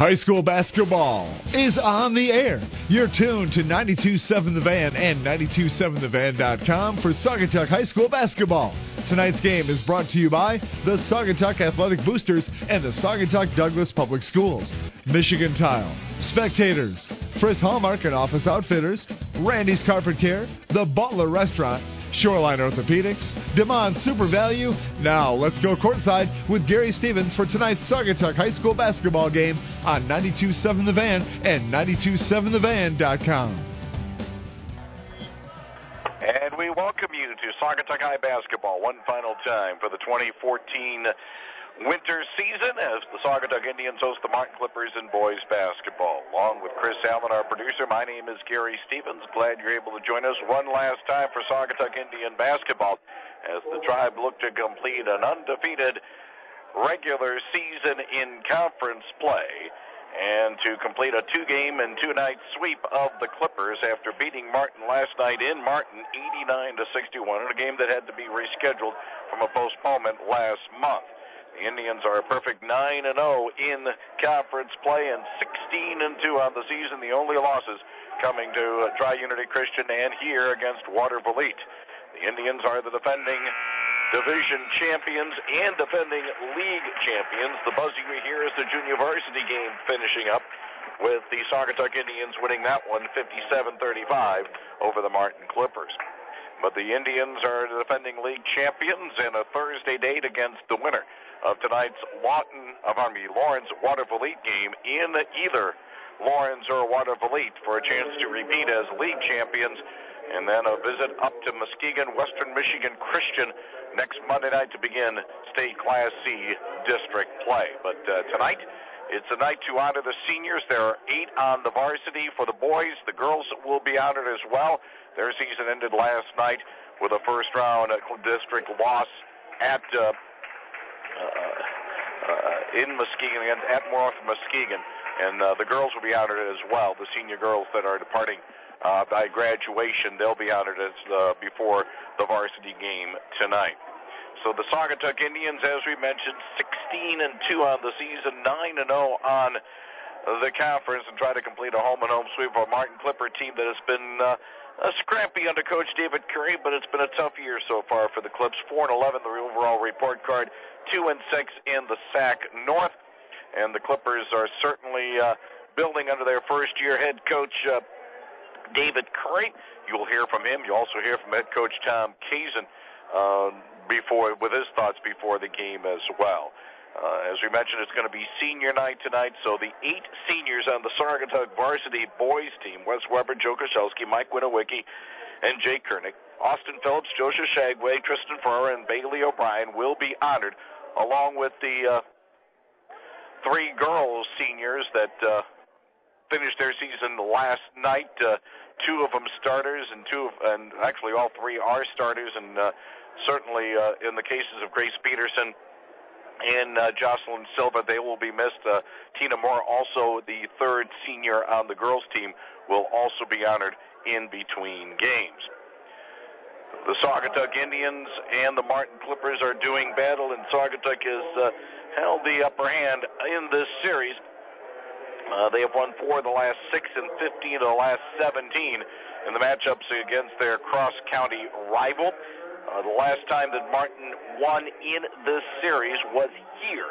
High school basketball is on the air. You're tuned to 92.7 The Van and 927thevan.com for Saugatuck High School basketball. Tonight's game is brought to you by the Saugatuck Athletic Boosters and the Saugatuck Douglas Public Schools, Michigan Tile, Spectators, Friss Hallmark and Office Outfitters, Randy's Carpet Care, the Butler Restaurant, Shoreline Orthopedics, DeMond Super Value. Now let's go courtside with Gary Stevens for tonight's Saugatuck High School basketball game on 92.7 The Van and 92.7thevan.com. And we welcome you to Saugatuck High basketball one final time for the 2014 winter season as the Saugatuck Indians host the Martin Clippers in boys basketball. Along with Chris Allen, our producer, my name is Gary Stevens. Glad you're able to join us one last time for Saugatuck Indian basketball as the Tribe look to complete an undefeated regular season in conference play and to complete a two-game and two-night sweep of the Clippers after beating Martin last night in Martin 89-61 in a game that had to be rescheduled from a postponement last month. The Indians are a perfect 9-0 in conference play and 16-2 on the season. The only losses coming to Tri-Unity Christian and here against Waterville Elite. The Indians are the defending division champions and defending league champions. The buzz you hear is the junior varsity game finishing up with the Saugatuck Indians winning that one 57-35 over the Martin Clippers. But the Indians are the defending league champions and a Thursday date against the winner of tonight's Lawrence Waterville Elite game in either Lawrence or Waterville Elite for a chance to repeat as league champions, and then a visit up to Muskegon Western Michigan Christian next Monday night to begin state Class C district play. But tonight, it's a night to honor the seniors. There are 8 on the varsity for the boys. The girls will be honored as well. Their season ended last night with a first-round district loss at in Muskegon, at North Muskegon, and the girls will be honored as well. The senior girls that are departing by graduation, they'll be honored as before the varsity game tonight. So the Saugatuck Indians, as we mentioned, 16-2 on the season, 9-0 on the conference, and try to complete a home-and-home sweep of a Martin Clipper team that has been scrappy under Coach David Curry, but it's been a tough year so far for the Clips. 4-11 the overall report card, 2-6 in the SAC North, and the Clippers are certainly building under their first-year head coach David Curry. You'll hear from him. You'll also hear from head coach Tom Kazin with his thoughts before the game as well. As we mentioned, it's going to be senior night tonight, so the 8 seniors on the Saugatuck varsity boys team, Wes Weber, Joe Koszewski, Mike Winowicki, and Jay Kernick, Austin Phillips, Joseph Shagway, Tristan Ferrer, and Bailey O'Brien will be honored, along with the 3 girls seniors that finished their season last night. 2 of them starters, and actually all 3 are starters, and certainly in the cases of Grace Peterson and Jocelyn Silva, they will be missed. Tina Moore, also the 3rd senior on the girls team, will also be honored in between games. The Saugatuck Indians and the Martin Clippers are doing battle, and Saugatuck has held the upper hand in this series. They have won 4 of the last 6 and 15 of the last 17 in the matchups against their cross-county rival. The last time that Martin won in this series was here,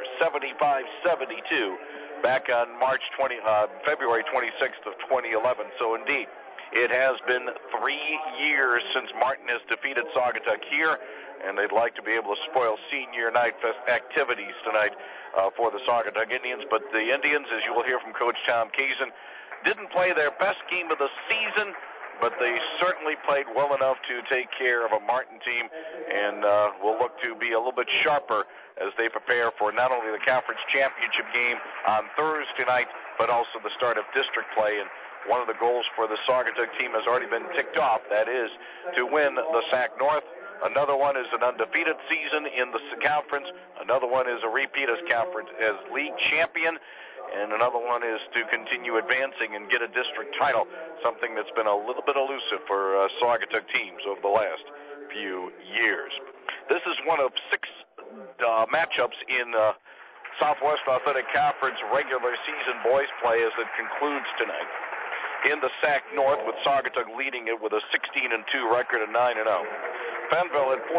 75-72, back on February 26th of 2011. So indeed, it has been 3 years since Martin has defeated Saugatuck here, and they'd like to be able to spoil senior night activities tonight for the Saugatuck Indians. But the Indians, as you will hear from Coach Tom Kazin, didn't play their best game of the season, but they certainly played well enough to take care of a Martin team, and will look to be a little bit sharper as they prepare for not only the conference championship game on Thursday night, but also the start of district play. And one of the goals for the Saugatuck team has already been ticked off. That is to win the SAC North. Another one is an undefeated season in the conference. Another one is a repeat as conference as league champion. And another one is to continue advancing and get a district title, something that's been a little bit elusive for Saugatuck teams over the last few years. This is one of 6 matchups in Southwest Athletic Conference regular season boys play as it concludes tonight. In the SAC North, with Saugatuck leading it with a 16-2 record and 9-0. Fenville at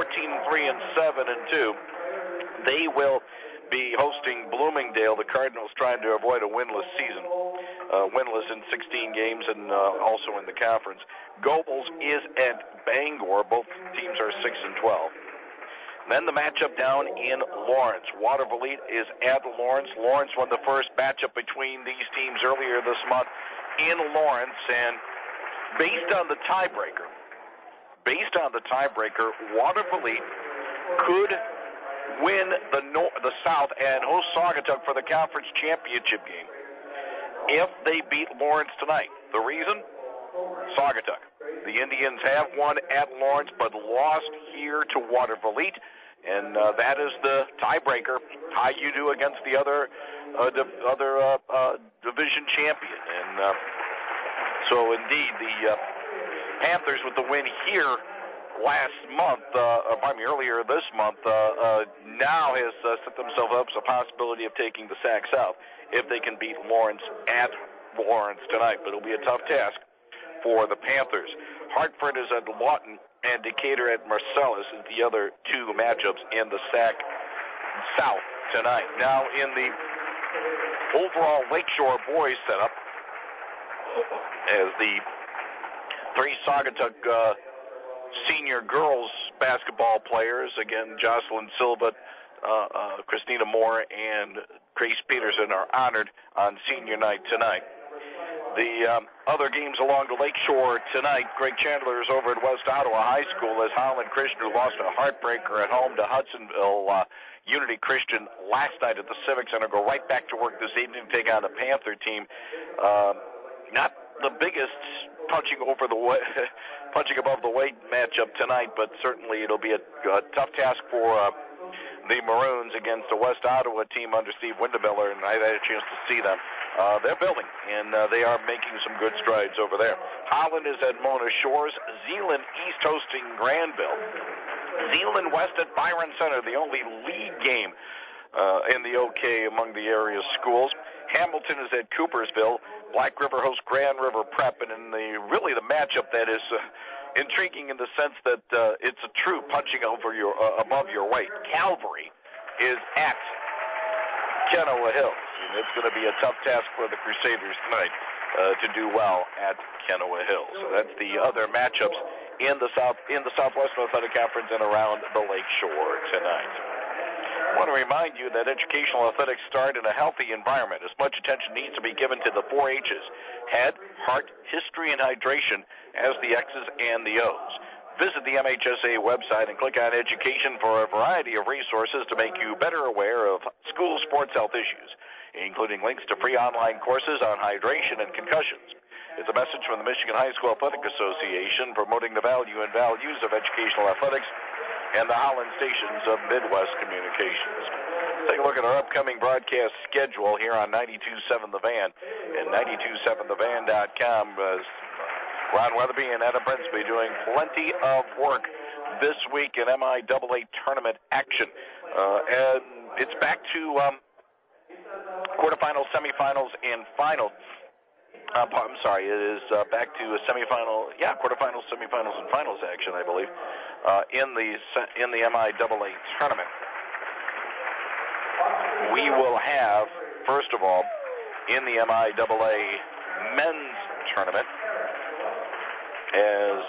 14-3-7-2. They will be hosting Bloomingdale. The Cardinals trying to avoid a winless season, winless in 16 games and also in the conference. Gobles is at Bangor. Both teams are 6-12. Then the matchup down in Lawrence. Waterville is at Lawrence. Lawrence won the first matchup between these teams earlier this month in Lawrence, and based on the tiebreaker, Waterville could win the South and host Saugatuck for the conference championship game if they beat Lawrence tonight. The reason? Saugatuck. The Indians have won at Lawrence but lost here to Waterville, and that is the tiebreaker. How you do against the other division champion. And so indeed the Panthers with the win here earlier this month, now has set themselves up as a possibility of taking the SAC South if they can beat Lawrence at Lawrence tonight. But it'll be a tough task for the Panthers. Hartford is at Lawton, and Decatur at Marcellus is the other two matchups in the SAC South tonight. Now in the overall Lakeshore boys setup, as the three Saugatuck senior girls basketball players, again, Jocelyn Silva, Christina Moore, and Grace Peterson are honored on senior night tonight. The other games along the Lakeshore tonight, Greg Chandler is over at West Ottawa High School as Holland Christian, who lost a heartbreaker at home to Hudsonville Unity Christian last night at the Civic Center, go right back to work this evening to take on the Panther team. Not the biggest punching above the weight matchup tonight, but certainly it'll be a tough task for the Maroons against the West Ottawa team under Steve Windemiller, and I had a chance to see them. They're building, and they are making some good strides over there. Holland is at Mona Shores. Zeeland East hosting Granville. Zeeland West at Byron Center, the only league game in the OK among the area schools. Hamilton is at Coopersville. Black River hosts Grand River Prep, and in the matchup that is intriguing in the sense that it's a true punching above your weight. Calvary is at Kenowa Hills, and it's going to be a tough task for the Crusaders tonight to do well at Kenowa Hills. So that's the other matchups in the Southwest Athletic Conference and around the Lakeshore tonight. I want to remind you that educational athletics start in a healthy environment. As much attention needs to be given to the 4 H's: head, heart, history, and hydration as the X's and the O's. Visit the MHSA website and click on Education for a variety of resources to make you better aware of school sports health issues, including links to free online courses on hydration and concussions. It's a message from the Michigan High School Athletic Association promoting the value and values of educational athletics and the Holland stations of Midwest Communications. Take a look at our upcoming broadcast schedule here on 92.7 The Van and 92.7thevan.com. Ron Weatherby and Adam Brinsby doing plenty of work this week in MIAA tournament action. And it's back to quarterfinals, semifinals, and finals. I'm sorry, it is back to a quarterfinals, semifinals, and finals action, I believe, in the MIAA tournament. We will have, first of all, in the MIAA men's tournament, as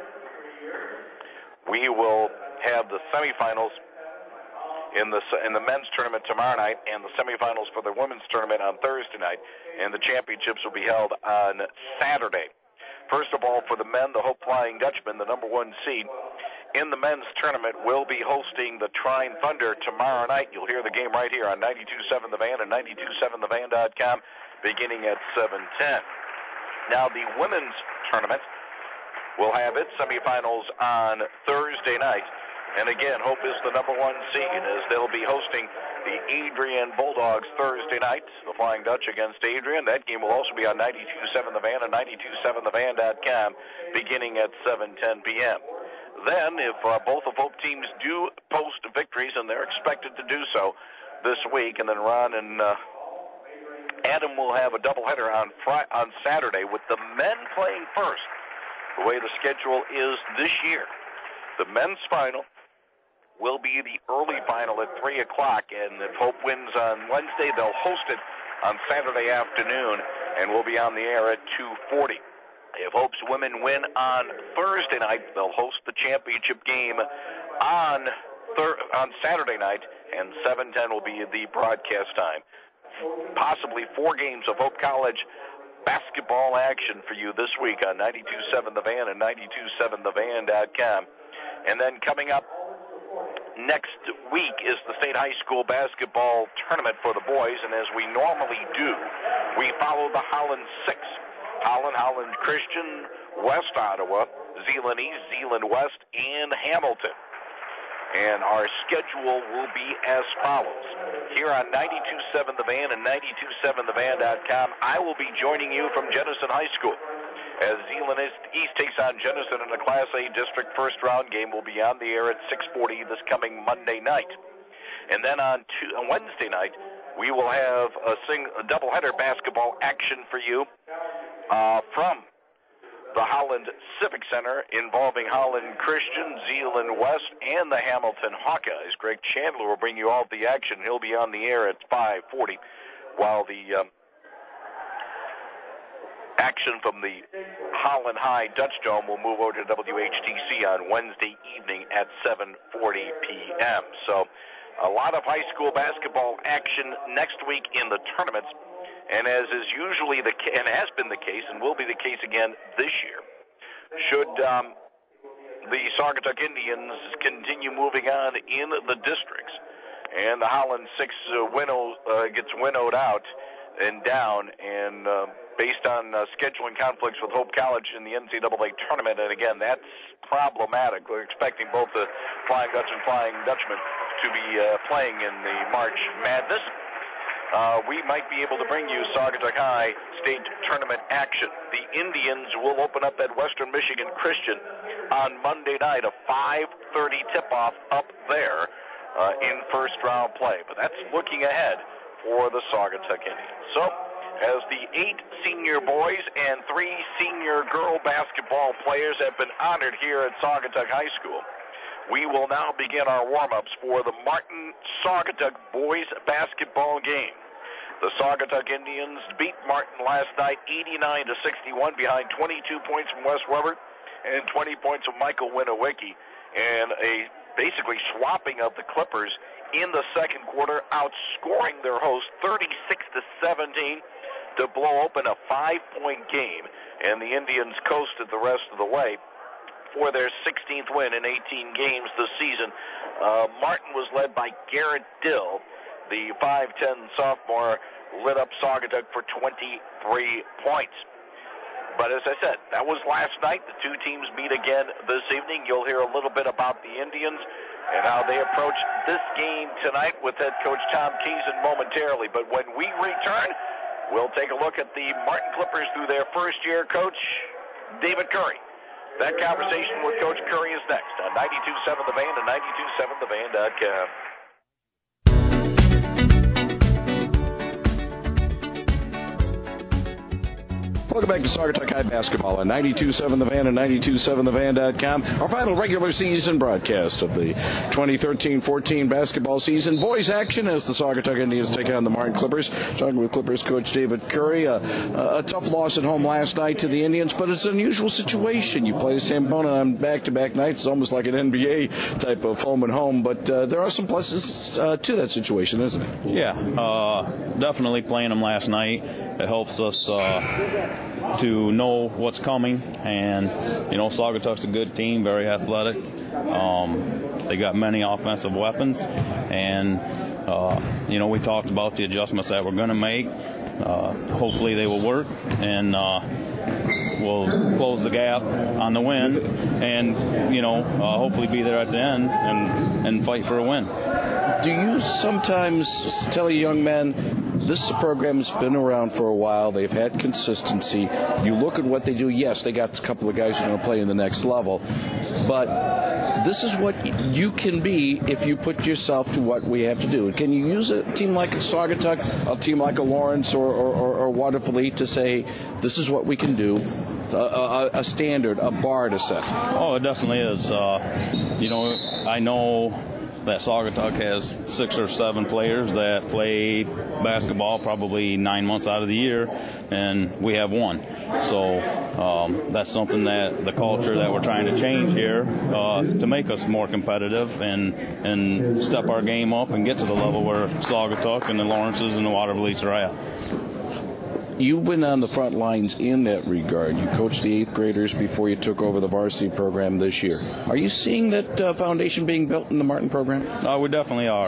we will have the semifinals in the men's tournament tomorrow night, and the semifinals for the women's tournament on Thursday night, and the championships will be held on Saturday. First of all, for the men, the Hope Flying Dutchmen, the number 1 seed in the men's tournament, will be hosting the Trine Thunder tomorrow night. You'll hear the game right here on 92.7 The Van and 92.7thevan.com beginning at 7:10. Now, the women's tournament will have its semifinals on Thursday night. And again, Hope is the number 1 seed as they'll be hosting the Adrian Bulldogs Thursday night, the Flying Dutch against Adrian. That game will also be on 92.7 The Van and 92.7thevan.com beginning at 7:10 p.m. Then, if both of Hope teams do post victories, and they're expected to do so, this week, and then Ron and Adam will have a doubleheader on Saturday with the men playing first, the way the schedule is this year. The men's final will be the early final at 3 o'clock, and if Hope wins on Wednesday, they'll host it on Saturday afternoon, and we'll be on the air at 2:40. If Hope's women win on Thursday night, they'll host the championship game on Saturday night, and 7:10 will be the broadcast time. Possibly 4 games of Hope College basketball action for you this week on 92.7 The Van and 92.7thevan.com. And then coming up next week is the state high school basketball tournament for the boys, and as we normally do, we follow the Holland 6. Holland Christian, West Ottawa, Zeeland East, Zeeland West, and Hamilton. And our schedule will be as follows. Here on 92.7 The Van and 92.7thevan.com, I will be joining you from Jenison High School. As Zeeland East takes on Jenison in a Class A District first-round game, will be on the air at 6:40 this coming Monday night. And then on Wednesday night, we will have a doubleheader basketball action for you from the Holland Civic Center involving Holland Christian, Zeeland West, and the Hamilton Hawkeyes. Greg Chandler will bring you all the action. He'll be on the air at 5:40, while the action from the Holland High Dutch Dome will move over to WHTC on Wednesday evening at 7:40 p.m. So a lot of high school basketball action next week in the tournaments. And as is usually and has been the case and will be the case again this year, should the Saugatuck Indians continue moving on in the districts, and the Holland 6 gets winnowed out and down, and based on scheduling conflicts with Hope College in the NCAA tournament, and again, that's problematic. We're expecting both the Flying Dutch and Flying Dutchmen to be playing in the March Madness. We might be able to bring you Saugatuck High state tournament action. The Indians will open up at Western Michigan Christian on Monday night, a 5:30 tip-off up there in first-round play. But that's looking ahead for the Saugatuck Indians. So, as the 8 senior boys and 3 senior girl basketball players have been honored here at Saugatuck High School, we will now begin our warm-ups for the Martin-Saugatuck boys basketball game. The Saugatuck Indians beat Martin last night 89-61 behind 22 points from Wes Weber and 20 points from Michael Winowicki, and a basically swapping of the Clippers in the second quarter, outscoring their host 36-17 to blow open a 5-point game, and the Indians coasted the rest of the way for their 16th win in 18 games this season. Martin was led by Garrett Dill. The 5'10 sophomore lit up Saugatuck for 23 points. But as I said, that was last night. The 2 teams meet again this evening. You'll hear a little bit about the Indians and how they approach this game tonight with head coach Tom Keeson momentarily. But when we return, we'll take a look at the Martin Clippers through their first-year coach, David Curry. That conversation with Coach Curry is next on 92.7 The Van and 92.7thevan.com. Welcome back to Saugatuck High Basketball on 92.7 The Van and 92.7thevan.com. Our final regular season broadcast of the 2013-14 basketball season. Boys action as the Saugatuck Indians take on the Martin Clippers. Talking with Clippers coach David Curry. A tough loss at home last night to the Indians, but it's an unusual situation. You play the same opponent on back-to-back nights. It's almost like an NBA type of home and home, but there are some pluses to that situation, isn't it? Yeah, definitely playing them last night. It helps us to know what's coming, and Saugatuck's a good team, very athletic. They got many offensive weapons, and we talked about the adjustments that we're going to make. Hopefully they will work, and we'll close the gap on the win, and hopefully be there at the end and fight for a win. Do you sometimes tell a young man, this program has been around for a while, they've had consistency, you look at what they do, yes, they got a couple of guys who are going to play in the next level, but this is what you can be if you put yourself to what we have to do. Can you use a team like Saugatuck, a team like a Lawrence or Watervliet to say, this is what we can do, a standard, a bar to set? Oh, it definitely is. I know that Saugatuck has 6 or 7 players that play basketball probably 9 months out of the year, and we have 1. So that's something that the culture that we're trying to change here to make us more competitive and step our game up and get to the level where Saugatuck and the Lawrences and the Watervliets are at. You've been on the front lines in that regard. You coached the 8th graders before you took over the varsity program this year. Are you seeing that foundation being built in the Martin program? We definitely are.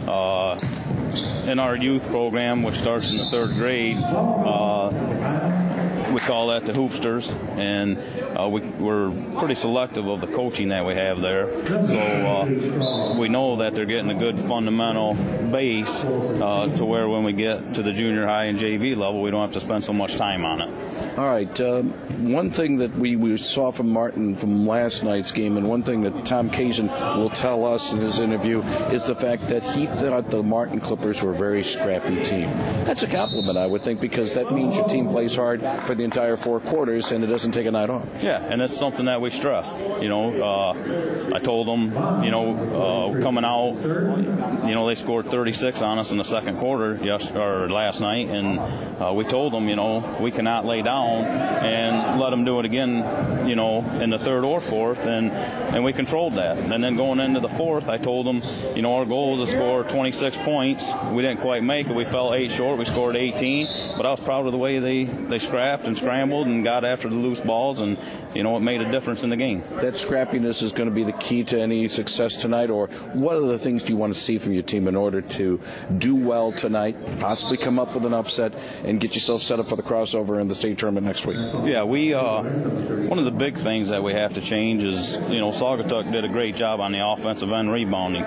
In our youth program, which starts in the 3rd grade, we call that the Hoopsters, and we're pretty selective of the coaching that we have there. So we know that they're getting a good fundamental base to where when we get to the junior high and JV level, we don't have to spend so much time on it. All right. One thing that we saw from Martin from last night's game, and one thing that Tom Kazin will tell us in his interview, is the fact that he thought the Martin Clippers were a very scrappy team. That's a compliment, I would think, because that means your team plays hard for the entire 4 quarters and it doesn't take a night off. Yeah, and it's something that we stress. I told them, coming out, they scored 36 on us in the 2nd quarter last night, and we told them, we cannot lay down and let them do it again, in the 3rd or 4th, and we controlled that. And then going into the 4th, I told them, our goal is to score 26 points. We didn't quite make it. We fell 8 short. We scored 18, but I was proud of the way they scrapped and scrambled and got after the loose balls, and it made a difference in the game. That scrappiness is going to be the key to any success tonight, or what other things do you want to see from your team in order to do well tonight, possibly come up with an upset, and get yourself set up for the crossover in the state tournament next week? Yeah, one of the big things that we have to change is, Saugatuck did a great job on the offensive end rebounding.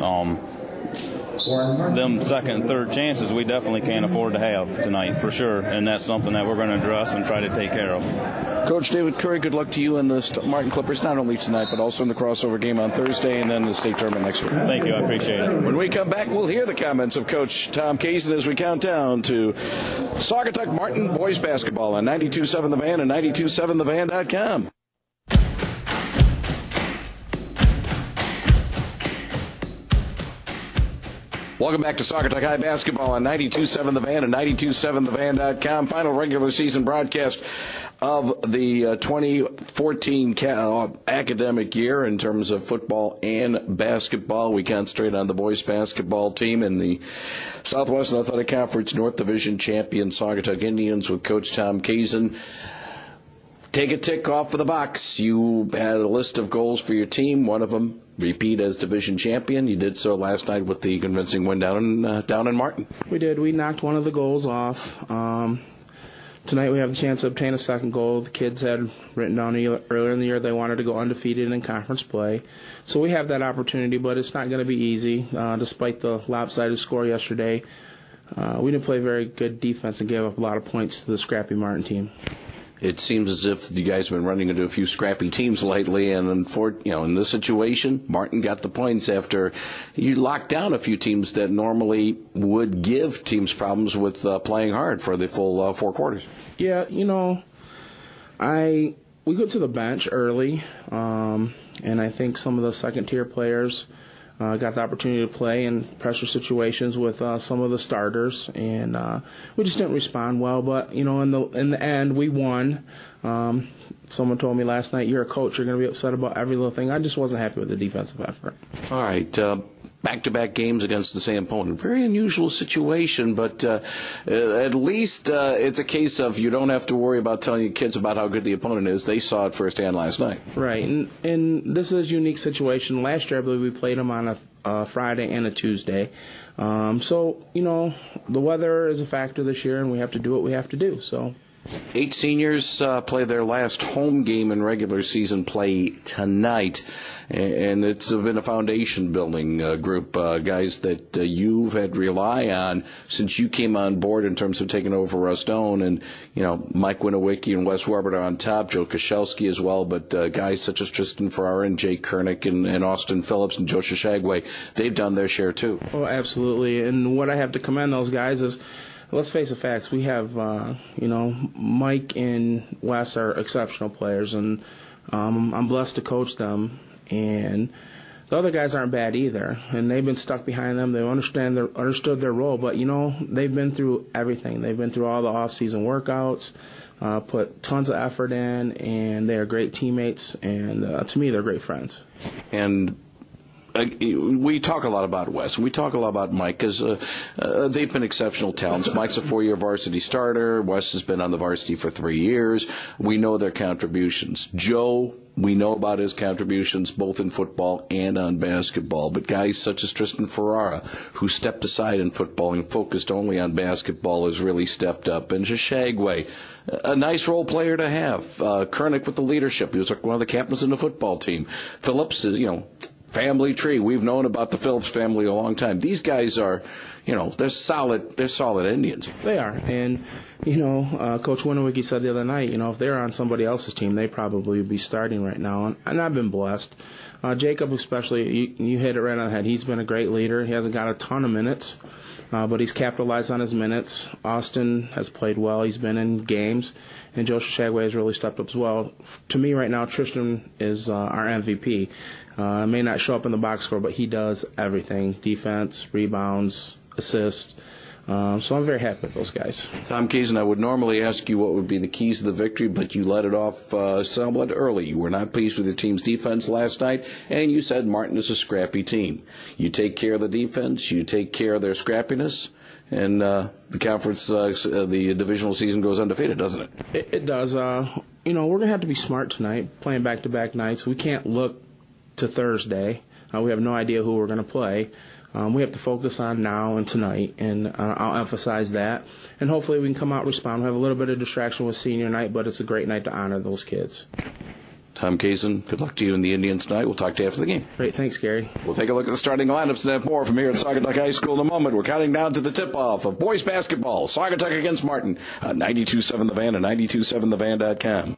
Them 2nd and 3rd chances we definitely can't afford to have tonight, for sure, and that's something that we're going to address and try to take care of. Coach David Curry, good luck to you and the Martin Clippers, not only tonight, but also in the crossover game on Thursday and then the state tournament next week. Thank you, I appreciate it. When we come back, we'll hear the comments of Coach Tom Kazin as we count down to Saugatuck Martin boys basketball on 92.7 The Van and 92.7thevan.com. Welcome back to Saugatuck High Basketball on 92.7 The Van and 92.7thevan.com. Final regular season broadcast of the 2014 academic year in terms of football and basketball. We concentrate on the boys basketball team and the Southwest Athletic Conference North Division champion Saugatuck Indians with Coach Tom Kazin. Take a tick off of the box. You had a list of goals for your team. One of them, repeat as division champion. You did so last night with the convincing win down in Martin. We did. We knocked one of the goals off. Tonight we have the chance to obtain a 2nd goal. The kids had written down earlier in the year they wanted to go undefeated in conference play. So we have that opportunity, but it's not going to be easy. Despite the lopsided score yesterday, we didn't play very good defense and gave up a lot of points to the scrappy Martin team. It seems as if you guys have been running into a few scrappy teams lately, and in this situation, Martin got the points after you locked down a few teams that normally would give teams problems with playing hard for the full 4 quarters. Yeah, we go to the bench early, and I think some of the second-tier players got the opportunity to play in pressure situations with some of the starters, and we just didn't respond well. But in the end, we won. Someone told me last night, "You're a coach. You're going to be upset about every little thing." I just wasn't happy with the defensive effort. All right. Back-to-back games against the same opponent. Very unusual situation, but at least it's a case of you don't have to worry about telling your kids about how good the opponent is. They saw it firsthand last night. Right, and this is a unique situation. Last year, I believe we played them on a Friday and a Tuesday. So, the weather is a factor this year, and we have to do what we have to do. So 8 seniors play their last home game in regular season play tonight, and it's been a foundation-building group, guys that you've had to rely on since you came on board in terms of taking over Rustone, and, Mike Winowicki and Wes Weber are on top, Joe Koszelski as well, but guys such as Tristan Ferrara and Jay Kernick and Austin Phillips and Joe Shashagway, they've done their share too. Oh, absolutely, and what I have to commend those guys is, let's face the facts. We have, Mike and Wes are exceptional players, and I'm blessed to coach them. And the other guys aren't bad either, and they've been stuck behind them. They understood their role, but they've been through everything. They've been through all the off-season workouts, put tons of effort in, and they are great teammates. And to me, they're great friends. And we talk a lot about Wes, and we talk a lot about Mike because they've been exceptional talents. Mike's a 4-year varsity starter. Wes has been on the varsity for 3 years. We know their contributions. Joe, we know about his contributions both in football and on basketball. But guys such as Tristan Ferrara, who stepped aside in football and focused only on basketball, has really stepped up. And Shashagway, a nice role player to have. Kernick with the leadership. He was one of the captains in the football team. Phillips is, family tree. We've known about the Phillips family a long time. These guys are, they're solid. They're solid Indians. They are, and Coach Winowicki said the other night, if they're on somebody else's team, they probably would be starting right now. And I've been blessed. Jacob, especially, you hit it right on the head. He's been a great leader. He hasn't got a ton of minutes, but he's capitalized on his minutes. Austin has played well. He's been in games, and Joe Shashagway has really stepped up as well. To me, right now, Tristan is our MVP. May not show up in the box score, but he does everything: defense, rebounds, assists. So I'm very happy with those guys. Tom Kazin, I would normally ask you what would be the keys to the victory, but you let it off somewhat early. You were not pleased with your team's defense last night, and you said Martin is a scrappy team. You take care of the defense, you take care of their scrappiness, and the conference, the divisional season goes undefeated, doesn't it? It does. We're going to have to be smart tonight, playing back-to-back nights. We can't look to Thursday. We have no idea who we're going to play. We have to focus on now and tonight, and I'll emphasize that. And hopefully we can come out and respond. We have a little bit of distraction with senior night, but it's a great night to honor those kids. Tom Kazin, good luck to you and the Indians tonight. We'll talk to you after the game. Great. Thanks, Gary. We'll take a look at the starting lineups and have more from here at Saugatuck High School in a moment. We're counting down to the tip-off of boys basketball. Saugatuck against Martin on 92.7 The Van and 92.7thevan.com.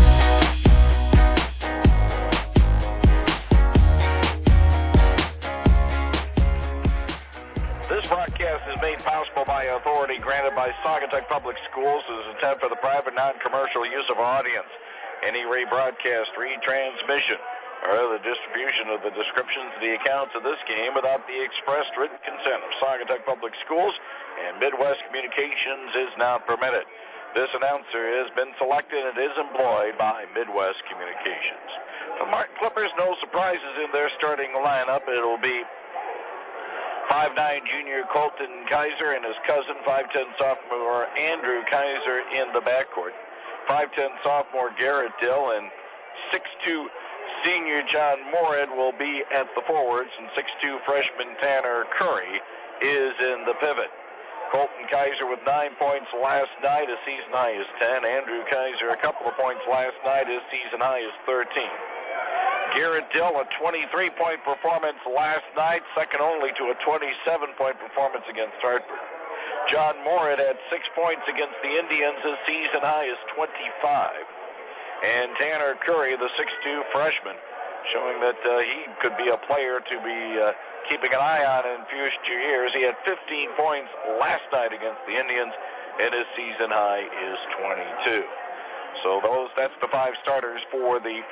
Made possible by authority granted by Saugatuck Public Schools as an attempt for the private, non-commercial use of our audience. Any rebroadcast, retransmission, or the distribution of the descriptions of the accounts of this game without the expressed written consent of Saugatuck Public Schools and Midwest Communications is not permitted. This announcer has been selected and is employed by Midwest Communications. The Martin Clippers, no surprises in their starting lineup. It'll be 5'9" junior Colton Kaiser and his cousin, 5'10" sophomore Andrew Kaiser in the backcourt. 5'10" sophomore Garrett Dill and 6'2" senior John Morad will be at the forwards, and 6'2" freshman Tanner Curry is in the pivot. Colton Kaiser with 9 points last night. His season high is 10. Andrew Kaiser a couple of points last night. His season high is 13. Garrett Dill, a 23-point performance last night, second only to a 27-point performance against Hartford. John Morad had 6 points against the Indians. His season high is 25. And Tanner Curry, the 6'2 freshman, showing that he could be a player to be keeping an eye on in future years. He had 15 points last night against the Indians, and his season high is 22. So that's the 5 starters for the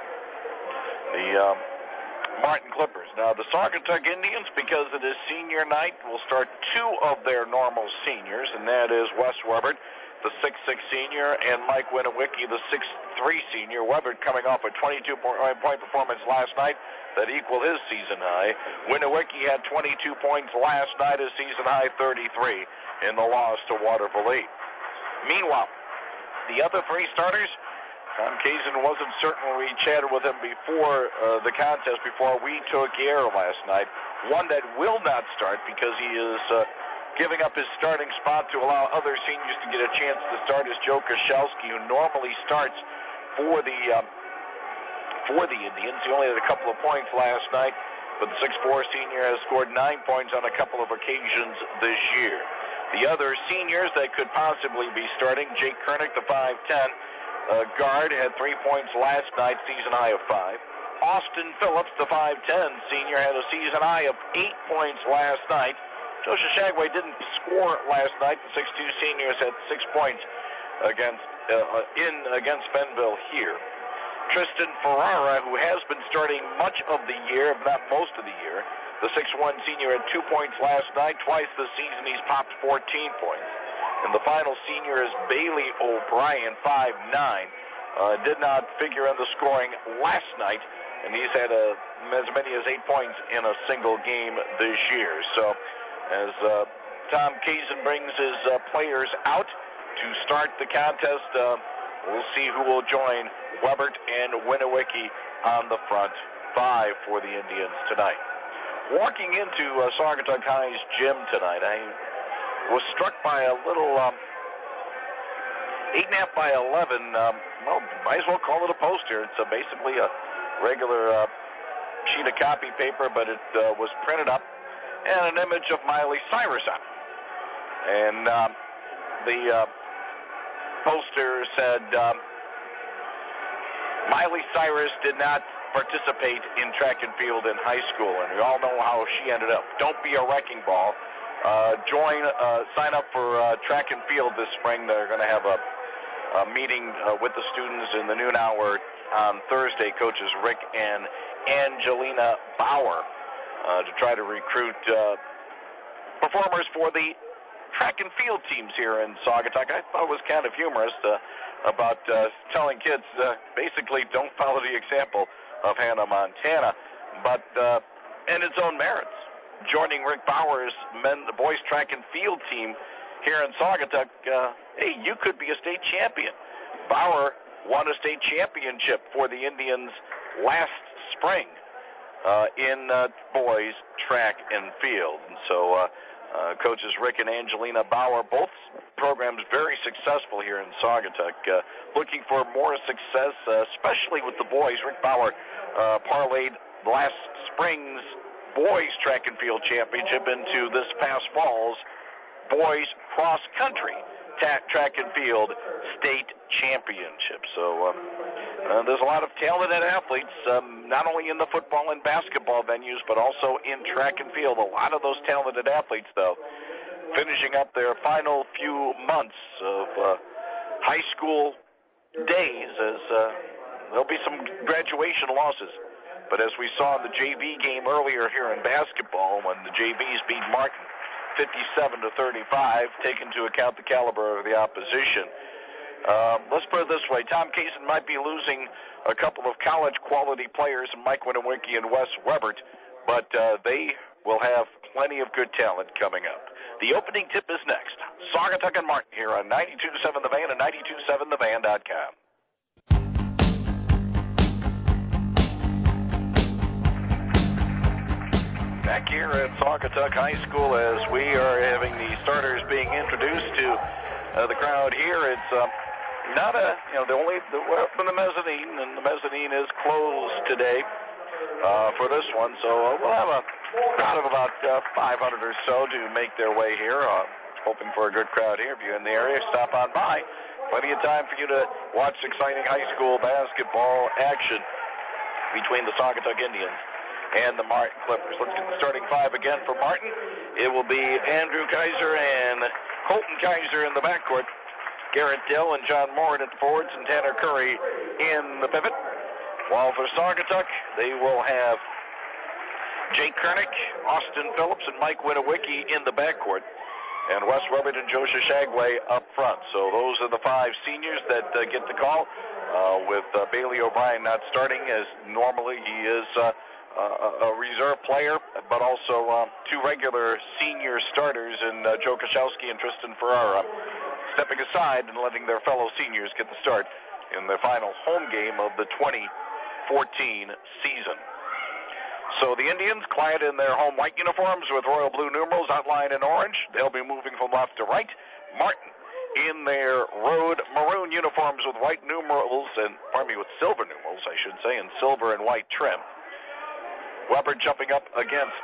Martin Clippers. Now, the Saugatuck Indians, because it is senior night, will start 2 of their normal seniors, and that is Wes Weber, the 6'6 senior, and Mike Winowicki, the 6'3 senior. Weber coming off a 22-point performance last night that equaled his season high. Winowicki had 22 points last night, his season high 33 in the loss to Waterville 8. Meanwhile, the other 3 starters, Tom Kazin wasn't certain when we chatted with him before the contest, before we took air last night. One that will not start because he is Giving up his starting spot to allow other seniors to get a chance to start is Joe Koszalski, who normally starts for the Indians. He only had a couple of points last night, but the 6'4 senior has scored 9 points on a couple of occasions this year. The other seniors that could possibly be starting, Jake Kernick, the 5'10 guard, had 3 points last night, season high of 5. Austin Phillips, the 5'10 senior, had a season high of 8 points last night. Josha Shagway didn't score last night. The 6'2 seniors had 6 points against Benville here. Tristan Ferrara, who has been starting much of the year, if not most of the year. The 6'1 senior had 2 points last night. Twice this season he's popped 14 points. And the final senior is Bailey O'Brien, 5'9". Did not figure in the scoring last night, and he's had as many as 8 points in a single game this year. So as Tom Kazin brings his players out to start the contest, we'll see who will join Webert and Winnewicky on the front 5 for the Indians tonight. Walking into Saugatuck High's gym tonight, I was struck by a little 8.5 by 11. Well, might as well call it a poster. It's basically a regular sheet of copy paper, but it was printed up, and an image of Miley Cyrus on it. And the poster said, Miley Cyrus did not participate in track and field in high school, and we all know how she ended up. Don't be a wrecking ball. Sign up for track and field this spring. They're going to have a meeting with the students in the noon hour on Thursday, coaches Rick and Angelina Bauer, to try to recruit performers for the track and field teams here in Saugatuck. I thought it was kind of humorous about telling kids, basically, don't follow the example of Hannah Montana, but in its own merits. Joining Rick Bauer's the boys track and field team here in Saugatuck, hey, you could be a state champion. Bauer won a state championship for the Indians last spring in boys track and field. And so coaches Rick and Angelina Bauer, both programs very successful here in Saugatuck, looking for more success, especially with the boys. Rick Bauer parlayed last spring's boys track and field championship into this past fall's boys cross country track and field state championship. So there's a lot of talented athletes, not only in the football and basketball venues, but also in track and field. A lot of those talented athletes, though, finishing up their final few months of high school days, as there'll be some graduation losses. But as we saw in the JV game earlier here in basketball, when the JVs beat Martin 57-35, take into account the caliber of the opposition. Let's put it this way. Tom Kazin might be losing a couple of college-quality players, Mike Winnewicky and Wes Webert, but they will have plenty of good talent coming up. The opening tip is next. Saugatuck and Martin here on 92.7 The Van and 92.7thevan.com. Back here at Saugatuck High School as we are having the starters being introduced to the crowd here. It's not we're up in the mezzanine, and the mezzanine is closed today for this one. So we'll have a crowd of about 500 or so to make their way here. Hoping for a good crowd here. If you're in the area, stop on by. Plenty of time for you to watch exciting high school basketball action between the Saugatuck Indians and the Martin Clippers. Let's get the starting 5 again for Martin. It will be Andrew Kaiser and Colton Kaiser in the backcourt. Garrett Dill and John Moore at the forwards, and Tanner Curry in the pivot. While for Saugatuck, they will have Jake Kernick, Austin Phillips, and Mike Winnewicky in the backcourt, and Wes Webert and Josha Shagway up front. So those are the 5 seniors that get the call, with Bailey O'Brien not starting as normally he is a reserve player, but also 2 regular senior starters in Joe Koszalski and Tristan Ferrara stepping aside and letting their fellow seniors get the start in their final home game of the 2014 season. So the Indians, clad in their home white uniforms with royal blue numerals outlined in orange, they'll be moving from left to right. Martin in their road maroon uniforms with white numerals, with silver numerals, I should say, and silver and white trim. Weber jumping up against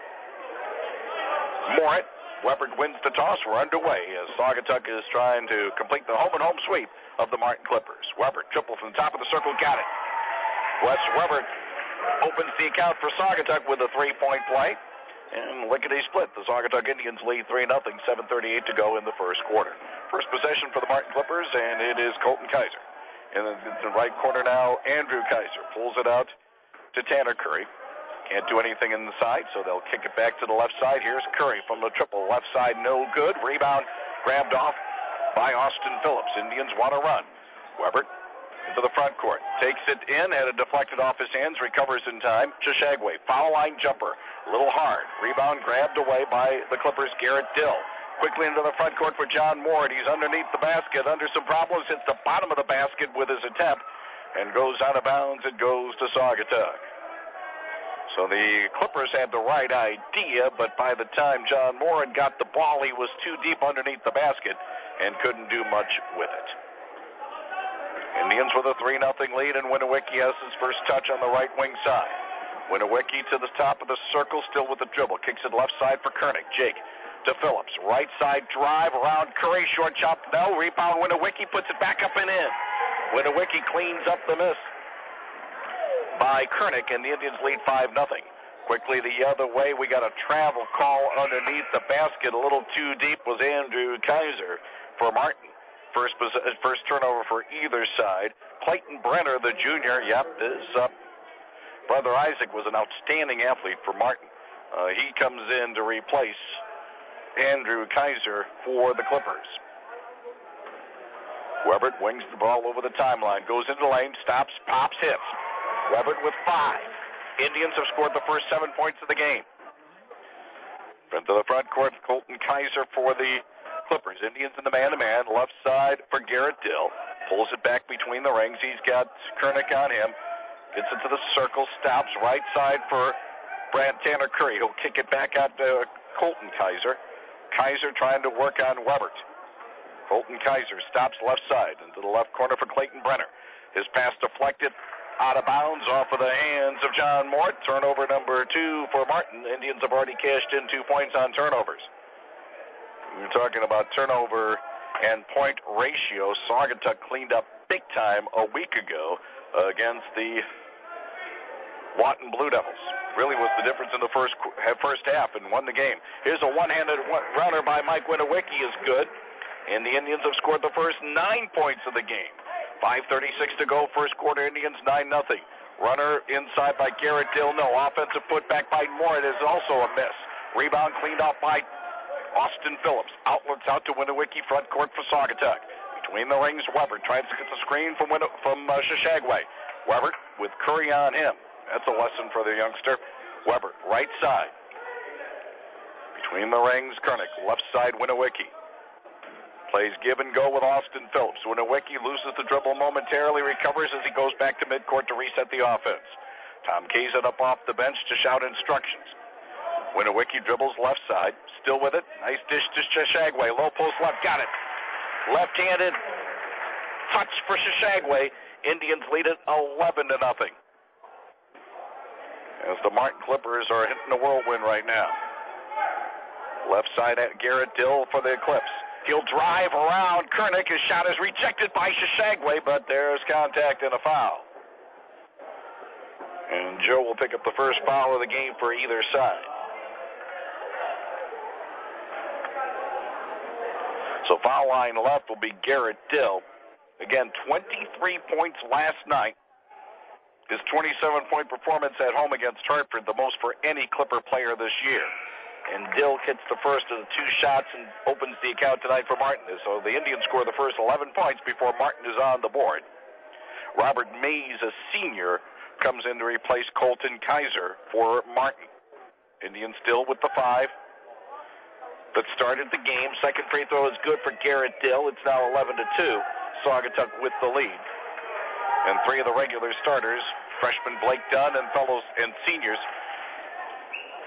Morit. Weber wins the toss. We're underway as Saugatuck is trying to complete the home-and-home sweep of the Martin Clippers. Weber, triple from the top of the circle, got it. Wes Weber opens the account for Saugatuck with a three-point play. And lickety-split, the Saugatuck Indians lead 3-0, 7:38 to go in the first quarter. First possession for the Martin Clippers, and it is Colton Kaiser. In the right corner now, Andrew Kaiser pulls it out to Tanner Curry. Can't do anything inside, so they'll kick it back to the left side. Here's Curry from the triple. Left side, no good. Rebound grabbed off by Austin Phillips. Indians want to run. Weber into the front court. Takes it in, had it deflected off his hands, recovers in time. Shashagway, foul line jumper. A little hard. Rebound grabbed away by the Clippers' Garrett Dill. Quickly into the front court for John Moore. He's underneath the basket, under some problems. Hits the bottom of the basket with his attempt and goes out of bounds. It goes to Saugatuck. So the Clippers had the right idea, but by the time John Moore had got the ball, he was too deep underneath the basket and couldn't do much with it. Indians with a 3-0 lead, and Winowicki has his first touch on the right wing side. Winowicki to the top of the circle, still with the dribble. Kicks it left side for Kernick. Jake to Phillips. Right side drive around Curry. Short chop, no. Rebound, Winowicki puts it back up and in. Winowicki cleans up the miss by Kernick, and the Indians lead 5-0. Quickly the other way, we got a travel call underneath the basket. A little too deep was Andrew Kaiser for Martin. First turnover for either side. Clayton Brenner, the junior, his brother Isaac was an outstanding athlete for Martin. He comes in to replace Andrew Kaiser for the Clippers. Weber wings the ball over the timeline, goes into the lane, stops, pops, hits. Weber with 5. Indians have scored the first 7 points of the game. Into the front court, Colton Kaiser for the Clippers. Indians in the man-to-man. Left side for Garrett Dill. Pulls it back between the rings. He's got Kernick on him. Gets into the circle. Stops. Right side for Tanner Curry. He'll kick it back out to Colton Kaiser. Kaiser trying to work on Weber. Colton Kaiser stops left side into the left corner for Clayton Brenner. His pass deflected out of bounds off of the hands of John Mort. Turnover number 2 for Martin. Indians have already cashed in 2 points on turnovers. We're talking about turnover and point ratio. Saugatuck cleaned up big time a week ago against the Lawton Blue Devils. Really was the difference in the first half and won the game. Here's a one-handed runner by Mike Winowicki is good. And the Indians have scored the first 9 points of the game. 5:36 to go, first quarter, Indians 9-0. Runner inside by Garrett Dill, no. Offensive putback by Moore, it is also a miss. Rebound cleaned off by Austin Phillips. Outlets out to Winowicki, front court for Saugatuck. Between the rings, Weber tries to get the screen from Shashagway. Weber with Curry on him. That's a lesson for the youngster. Weber, right side. Between the rings, Kernick. Left side, Winowicki. Plays give and go with Austin Phillips. Winowicki loses the dribble momentarily, recovers as he goes back to midcourt to reset the offense. Tom Kazin up off the bench to shout instructions. Winowicki dribbles left side, still with it. Nice dish to Shashagway. Low post left, got it. Left-handed touch for Shashagway. Indians lead it 11-0. As the Martin Clippers are hitting the whirlwind right now. Left side at Garrett Dill for the Eclipse. He'll drive around Kernick. His shot is rejected by Shashagway, but there's contact and a foul. And Joe will pick up the first foul of the game for either side. So foul line left will be Garrett Dill. Again, 23 points last night. His 27-point performance at home against Hartford, the most for any Clipper player this year. And Dill hits the first of the 2 shots and opens the account tonight for Martin. So the Indians score the first 11 points before Martin is on the board. Robert Mays, a senior, comes in to replace Colton Kaiser for Martin. Indians still with the 5 that started the game. Second free throw is good for Garrett Dill. It's now 11-2. Saugatuck with the lead. And 3 of the regular starters, freshman Blake Dunn and seniors,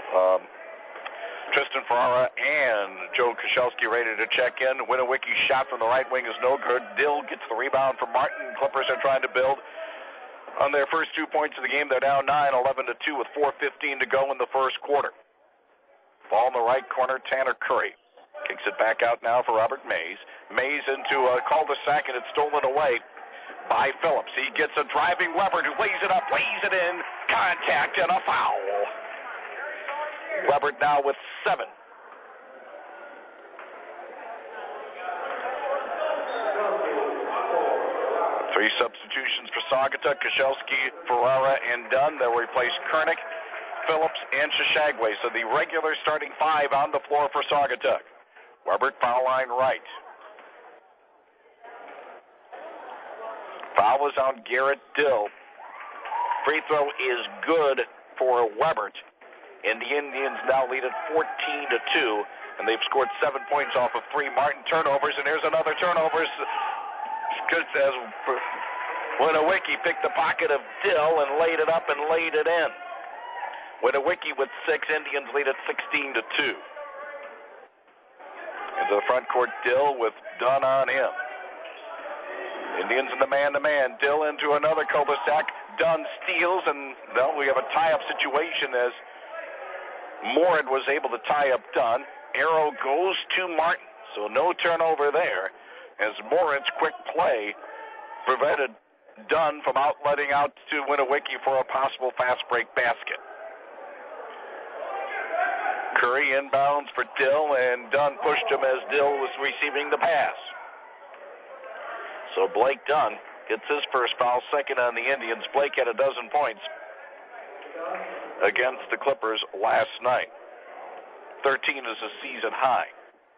Tristan Ferrara and Joe Koszalski ready to check in. Winowicki's shot from the right wing is no good. Dill gets the rebound from Martin. Clippers are trying to build on their first 2 points of the game. They're down 9-11-2 with 4:15 to go in the first quarter. Ball in the right corner, Tanner Curry. Kicks it back out now for Robert Mays. Mays into a cul-de-sac, and it's stolen away by Phillips. He gets a driving Weber who lays it up, lays it in. Contact and a foul. Weber now with 7. Three substitutions for Saugatuck: Koszalski, Ferrara, and Dunn. They'll replace Kernick, Phillips, and Shashagway. So the regular starting 5 on the floor for Saugatuck. Weber foul line right. Foul is on Garrett Dill. Free throw is good for Webert. And the Indians now lead at 14-2, and they've scored 7 points off of 3 Martin turnovers, and here's another turnover. As Winowicki picked the pocket of Dill and laid it up and laid it in. Winowicki with 6, Indians lead at 16-2. Into the front court, Dill with Dunn on him. Indians in the man-to-man. Dill into another cul-de-sac. Dunn steals, and well, we have a tie-up situation as Morin was able to tie up Dunn. Arrow goes to Martin, so no turnover there, as Morin's quick play prevented Dunn from outletting out to Winowicki for a possible fast break basket. Curry inbounds for Dill, and Dunn pushed him as Dill was receiving the pass. So Blake Dunn gets his first foul, second on the Indians. Blake had 12 points against the Clippers last night. 13 is a season high.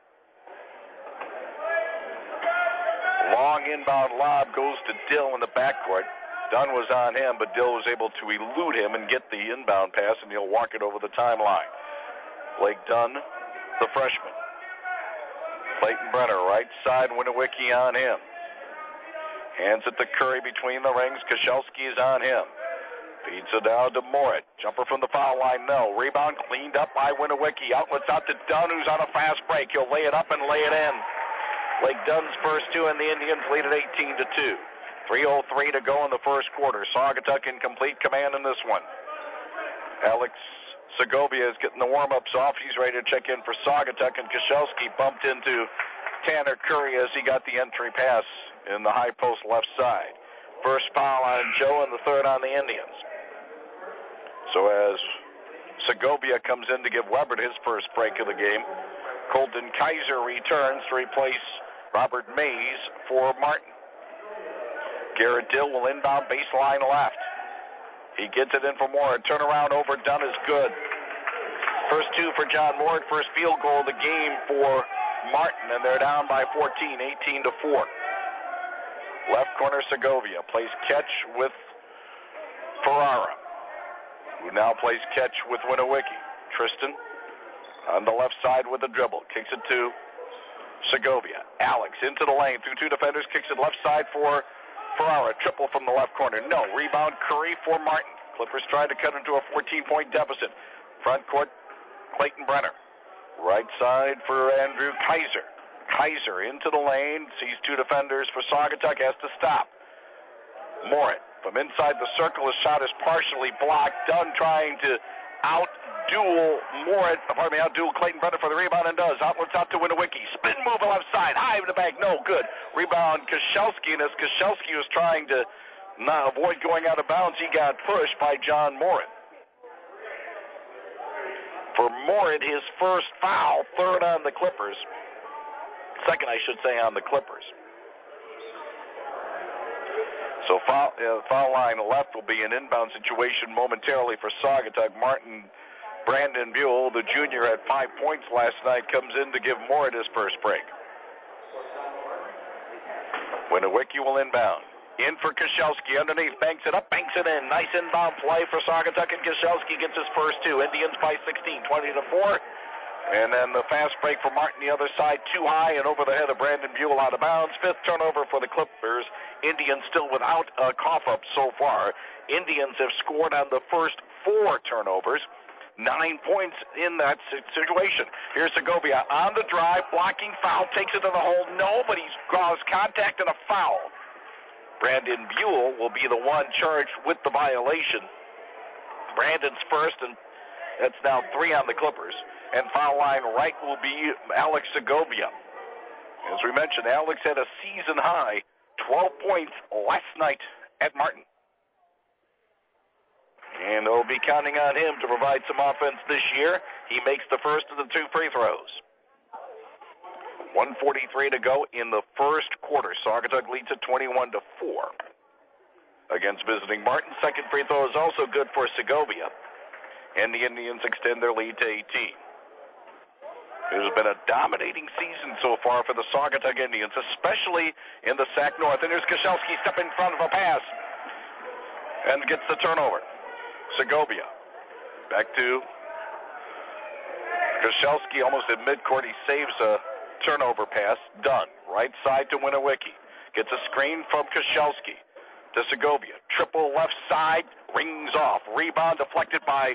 Long inbound lob goes to Dill in the backcourt. Dunn was on him, but Dill was able to elude him and get the inbound pass, and he'll walk it over the timeline. Blake Dunn, the freshman. Clayton Brenner, right side, Winowicki on him. Hands it to Curry between the rings. Koszalski is on him. Feeds it down to Morit. Jumper from the foul line, no. Rebound cleaned up by Winowicki. Outlets out to Dunn, who's on a fast break. He'll lay it up and lay it in. Blake Dunn's first 2, and the Indians lead at 18-2. 3:03 to go in the first quarter. Saugatuck in complete command in this one. Alex Segovia is getting the warm-ups off. He's ready to check in for Saugatuck, and Koszalski bumped into Tanner Curry as he got the entry pass in the high post left side. First foul on Joe and the third on the Indians. So as Segovia comes in to give Weber his first break of the game, Colton Kaiser returns to replace Robert Mays for Martin. Garrett Dill will inbound baseline left. He gets it in for Moore. Turnaround over Dunn is good. First 2 for John Moore. First field goal of the game for Martin, and they're down by 14, 18-4. Left corner Segovia plays catch with Ferrara, who now plays catch with Winowicki. Tristan on the left side with a dribble. Kicks it to Segovia. Alex into the lane through 2 defenders. Kicks it left side for Ferrara. Triple from the left corner. No. Rebound Curry for Martin. Clippers tried to cut into a 14-point deficit. Front court, Clayton Brenner. Right side for Andrew Kaiser. Kaiser into the lane. Sees 2 defenders for Saugatuck. Has to stop. Morit from inside the circle. His shot is partially blocked. Dunn trying to outduel Clayton Brenner for the rebound, and does. Outlets out to Winowicki. Spin move left side. High in the bag. No good. Rebound Koszalski, and as Koszalski was trying to avoid going out of bounds, he got pushed by John Morit. For Morit, his first foul, third on the Clippers. Second, I should say, on the Clippers. So foul line left will be an inbound situation momentarily for Saugatuck. Brandon Buell, the junior, had 5 points last night, comes in to give Morit his first break. Winowicki will inbound. In for Koszalski, underneath, banks it up, banks it in. Nice inbound play for Saugatuck, and Koszalski gets his first 2. Indians by 16, 20-4. And then the fast break for Martin, the other side, too high and over the head of Brandon Buell out of bounds. 5th turnover for the Clippers. Indians still without a cough-up so far. Indians have scored on the first 4 turnovers. 9 points in that situation. Here's Segovia on the drive, blocking foul, takes it to the hole. No, but he's caused contact and a foul. Brandon Buell will be the one charged with the violation. Brandon's first, and that's now 3 on the Clippers. And foul line right will be Alex Segovia. As we mentioned, Alex had a season high 12 points last night at Martin. And they'll be counting on him to provide some offense this year. He makes the first of the 2 free throws. 1:43 to go in the first quarter. Saugatuck leads at 21-4 against visiting Martin. Second free throw is also good for Segovia. And the Indians extend their lead to 18. It has been a dominating season so far for the Saugatuck Indians, especially in the SAC North. And here's Koszalski stepping in front of a pass and gets the turnover. Segovia back to Koszalski almost at midcourt. He saves a turnover pass. Done. Right side to Winowicki. Gets a screen from Koszalski to Segovia. Triple left side. Rings off. Rebound deflected by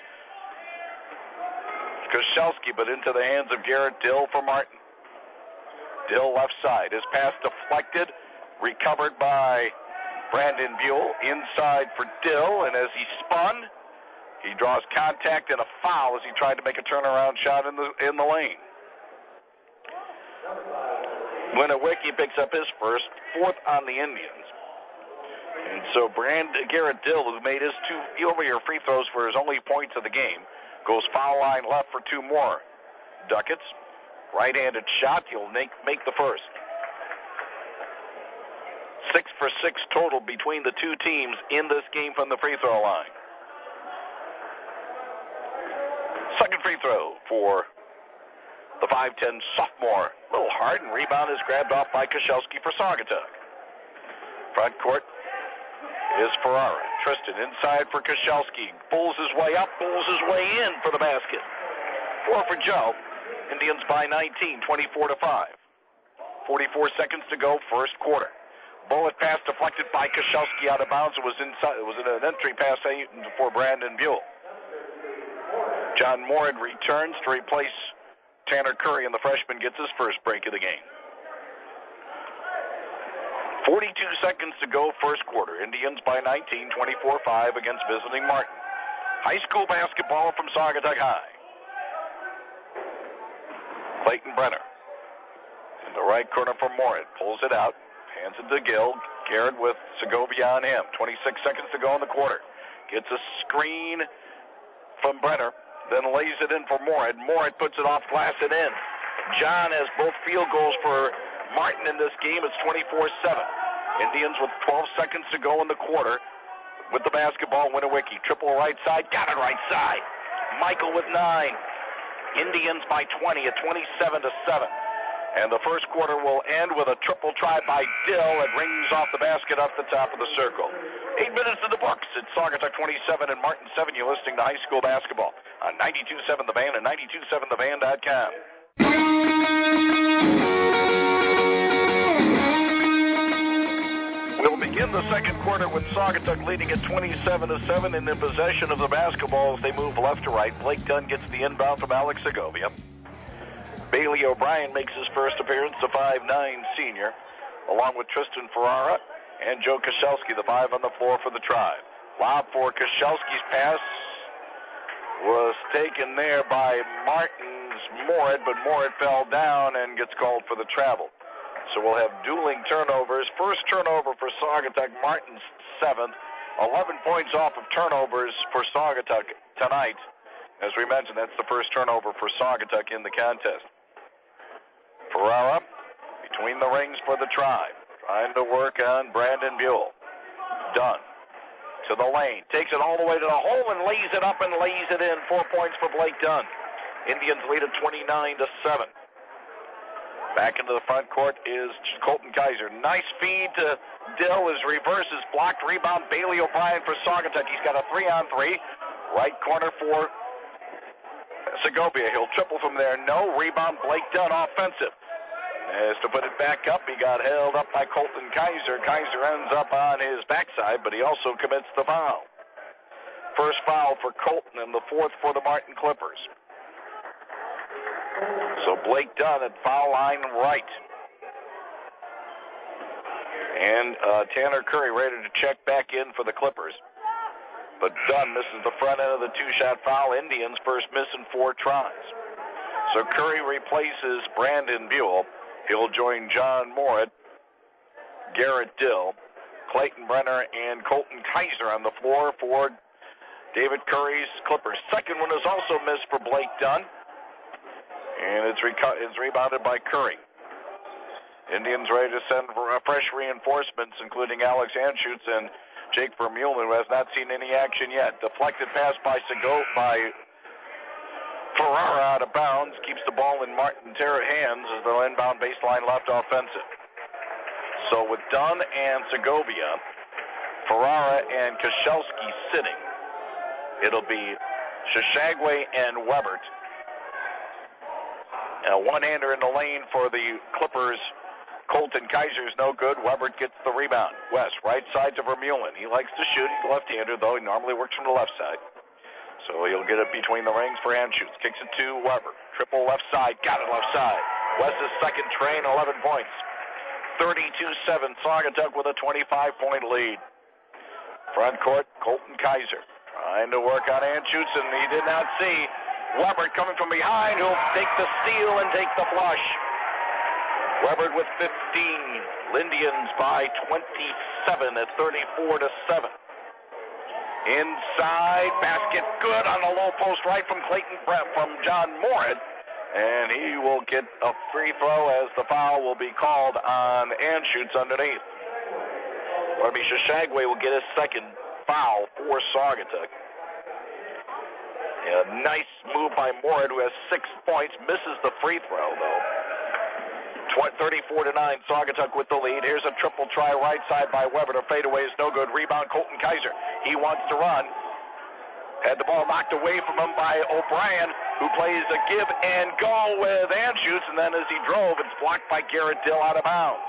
Koszalski, but into the hands of Garrett Dill for Martin. Dill left side. His pass deflected. Recovered by Brandon Buell. Inside for Dill, and as he spun, he draws contact and a foul as he tried to make a turnaround shot in the lane. Winowicki picks up his first, 4th on the Indians. And so Garrett Dill, who made his 2 earlier free throws for his only points of the game, goes foul line left for 2 more. Ducats, right-handed shot. He'll make the first. 6 for 6 total between the 2 teams in this game from the free throw line. Second free throw for the 5'10 sophomore. A little hard, and rebound is grabbed off by Koszalski for Saugatuck. Front court is Ferrara. Tristan inside for Koszalski. Pulls his way up, pulls his way in for the basket. 4 for Joe. Indians by 19, 24-5. 44 seconds to go, first quarter. Bullet pass deflected by Koszalski out of bounds. It was inside. It was an entry pass for Brandon Buell. John Morad returns to replace Tanner Curry, and the freshman gets his first break of the game. 42 seconds to go, first quarter. Indians by 19, 24-5 against visiting Martin. High school basketball from Saugatuck High. Clayton Brenner in the right corner for Morad. Pulls it out, hands it to Gill. Garrett with Segovia on him. 26 seconds to go in the quarter. Gets a screen from Brenner, then lays it in for Morad. Morad puts it off glass and in. John has both field goals for Martin in this game. It's 24-7. Indians with 12 seconds to go in the quarter with the basketball. Winowicki, triple right side, got it right side. Michael with 9. Indians by 20 at 27-7. And the first quarter will end with a triple try by Dill. It rings off the basket up the top of the circle. 8 minutes to the books. It's Saugatuck 27 and Martin 7. You're listening to high school basketball on 92.7 The Van and 92.7thevan.com. We'll begin the second quarter with Saugatuck leading at 27-7 and in possession of the basketball as they move left to right. Blake Dunn gets the inbound from Alex Segovia. Bailey O'Brien makes his first appearance, the 5'9 senior, along with Tristan Ferrara and Joe Koszalski, the 5 on the floor for the Tribe. Lob for Koszalski's pass was taken there by Martin's Morad, but Morad fell down and gets called for the travel. So we'll have dueling turnovers. First turnover for Saugatuck, Martin's 7th. 11 points off of turnovers for Saugatuck tonight. As we mentioned, that's the first turnover for Saugatuck in the contest. Ferrara between the rings for the Tribe. Trying to work on Brandon Buell. Dunn to the lane. Takes it all the way to the hole and lays it up and lays it in. 4 points for Blake Dunn. Indians lead at 29-7. Back into the front court is Colton Kaiser. Nice feed to Dill. His reverse is blocked. Rebound Bailey O'Brien for Saugatuck. He's got a 3-on-3. Right corner for Segovia. He'll triple from there. No. Rebound Blake Dunn offensive. As to put it back up, he got held up by Colton Kaiser. Kaiser ends up on his backside, but he also commits the foul. First foul for and the fourth for the Martin Clippers. So Blake Dunn at foul line right. And Tanner Curry ready to check back in for the Clippers. But Dunn misses the front end of the two-shot foul. Indians first missing 4 tries. So Curry replaces Brandon Buell. He'll join John Morritt, Garrett Dill, Clayton Brenner, and Colton Kaiser on the floor for David Curry's Clippers. Second one is also missed for Blake Dunn, and it's rebounded by Curry. Indians ready to send fresh reinforcements, including Alex Anschutz and Jake Vermeulen, who has not seen any action yet. Deflected pass by Ferrara out of bounds, keeps the ball in Martin Terra hands as they'll inbound baseline left offensive. So with Dunn and Segovia, Ferrara and Koszalski sitting, it'll be Shashagwe and Webert. A one-hander in the lane for the Clippers. Colton Kaiser's no good. Webert gets the rebound. West, right side to Vermeulen. He likes to shoot. He's left-hander, though. He normally works from the left side. So he'll get it between the rings for Anschutz. Kicks it to Weber. Triple left side. Got it left side. West's second train, 11 points. 32-7. Saugatuck with a 25-point lead. Front court, Colton Kaiser trying to work on Anschutz, and he did not see Weber coming from behind, who'll take the steal and take the flush. Weber with 15. Lindians by 27 at 34-7. Inside, basket good on the low post right from John Morritt, and he will get a free throw as the foul will be called on Anschutz underneath. Shashagwe will get his second foul for Saugatuck. A nice move by Morritt, who has 6 points, misses the free throw though. 34-9, Saugatuck with the lead. Here's a triple try right side by Weber. The fadeaway is no good. Rebound, Colton Kaiser. He wants to run. Had the ball knocked away from him by O'Brien, who plays a give and go with Anschutz, and then as he drove, it's blocked by Garrett Dill out of bounds.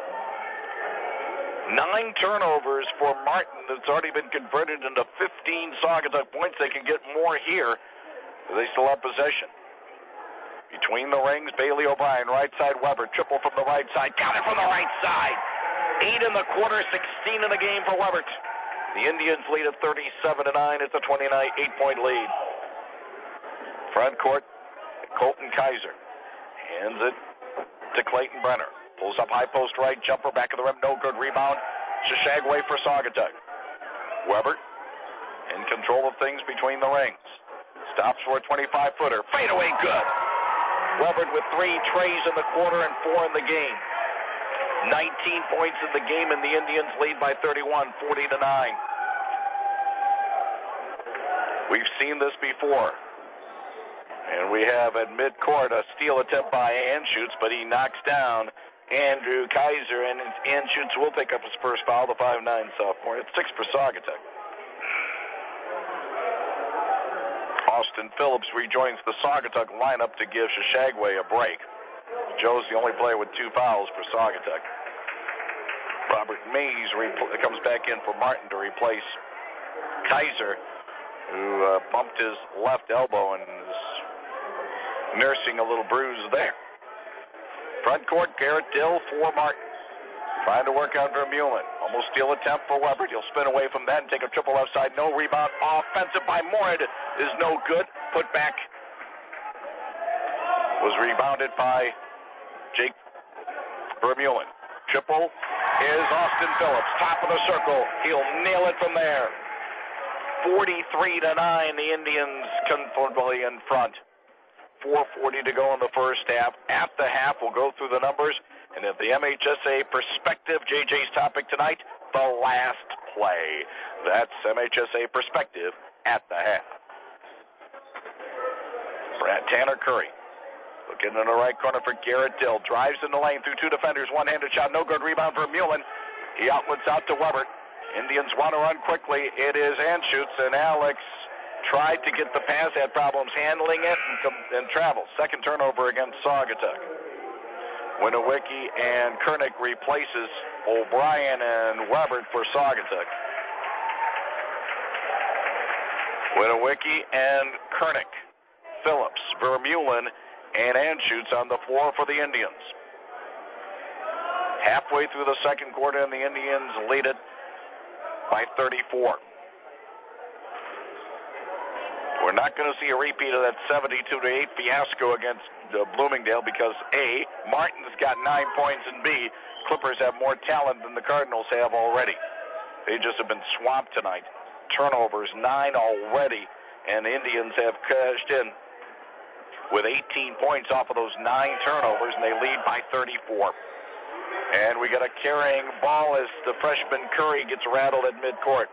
9 turnovers for Martin. It's already been converted into 15 Saugatuck points. They can get more here. They still have possession. Between the rings, Bailey O'Brien, right side Weber, triple from the right side, got it from the right side. 8 in the quarter, 16 in the game for Webert. The Indians lead at 37-9. It's a 8-point lead. Front court, Colton Kaiser hands it to Clayton Brenner. Pulls up high post right, jumper back of the rim, no good. Rebound, Shashagwe for Saugatuck. Weber in control of things between the rings. Stops for a 25-footer. Fadeaway good. Weber with 3 trays in the quarter and 4 in the game. 19 points in the game, and the Indians lead by 31, 40-9. We've seen this before. And we have at midcourt a steal attempt by Anschutz, but he knocks down Andrew Kaiser, and Anschutz will pick up his first foul, the 5'9" sophomore. It's 6 for Saugatuck. Austin Phillips rejoins the Saugatuck lineup to give Shashagwe a break. Joe's the only player with 2 fouls for Saugatuck. Robert Mays comes back in for Martin to replace Kaiser, who bumped his left elbow and is nursing a little bruise there. Front court, Garrett Dill for Martin. Trying to work out Vermeulen. Almost steal attempt for Weber. He'll spin away from that and take a triple left side. No rebound. Offensive by Morritt is no good. Put back. Was rebounded by Jake Vermeulen. Triple is Austin Phillips. Top of the circle. He'll nail it from there. 43-9. The Indians comfortably in front. 4:40 to go in the first half. At the half, we'll go through the numbers. And at the MHSA Perspective, JJ's topic tonight, the last play. That's MHSA Perspective at the half. Tanner Curry looking in the right corner for Garrett Dill. Drives in the lane through 2 defenders. One-handed shot, no good. Rebound for Vermeulen. He outlets out to Weber. Indians want to run quickly. It is Anschutz, and Alex tried to get the pass, had problems handling it, and travels. Second turnover against Saugatuck. Winowicki and Kernick replaces O'Brien and Weber for Saugatuck. Winowicki and Kernick, Phillips, Vermeulen, and Anschutz on the floor for the Indians. Halfway through the second quarter, and the Indians lead it by 34. We're not going to see a repeat of that 72-8 fiasco against Bloomingdale because A, Martin's got 9 points, and B, Clippers have more talent than the Cardinals have already. They just have been swamped tonight. Turnovers, 9 already, and the Indians have cashed in with 18 points off of those 9 turnovers, and they lead by 34. And we got a carrying ball as the freshman Curry gets rattled at midcourt.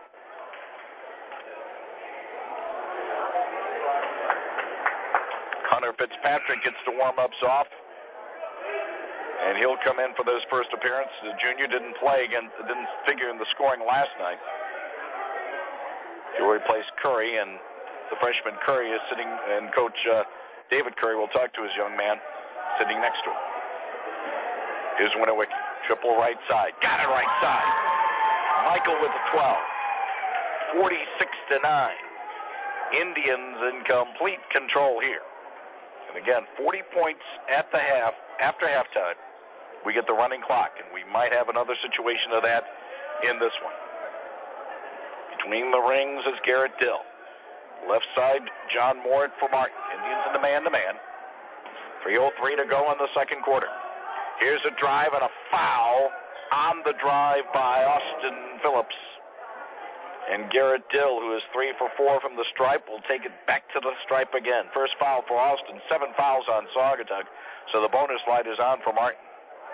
Hunter Fitzpatrick gets the warm-ups off, and he'll come in for his first appearance. The junior didn't figure in the scoring last night. He'll replace Curry, and the freshman Curry is sitting, and Coach David Curry will talk to his young man sitting next to him. Here's Winowicki, triple right side, got it right side. Michael with the 12, 46-9. Indians in complete control here. And again, 40 points at the half, after halftime. We get the running clock, and we might have another situation of that in this one. Between the rings is Garrett Dill. Left side, John Moore for Martin. Indians in the man-to-man. 3:03 to go in the second quarter. Here's a drive and a foul on the drive by Austin Phillips. And Garrett Dill, who is 3 for 4 from the stripe, will take it back to the stripe again. First foul for Austin, 7 fouls on Saugatuck, so the bonus light is on for Martin.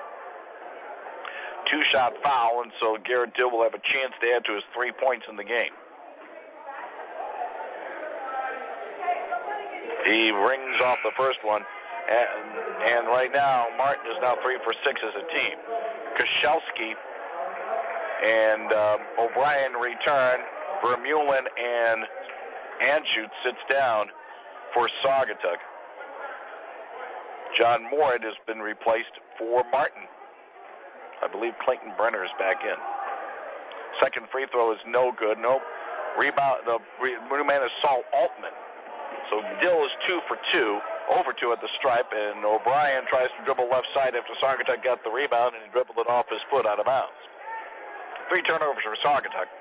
2-shot foul, and so Garrett Dill will have a chance to add to his 3 points in the game. He rings off the first one, and right now Martin is now 3 for 6 as a team. Koshelski and O'Brien return. Vermeulen and Anschutz sits down for Saugatuck. John Moore has been replaced for Martin. I believe Clayton Brenner is back in. Second free throw is no good. No rebound. The new man is Saul Altman. So Dill is 2 for 2, over 2 at the stripe, and O'Brien tries to dribble left side after Saugatuck got the rebound, and he dribbled it off his foot out of bounds. 3 turnovers for Saugatuck.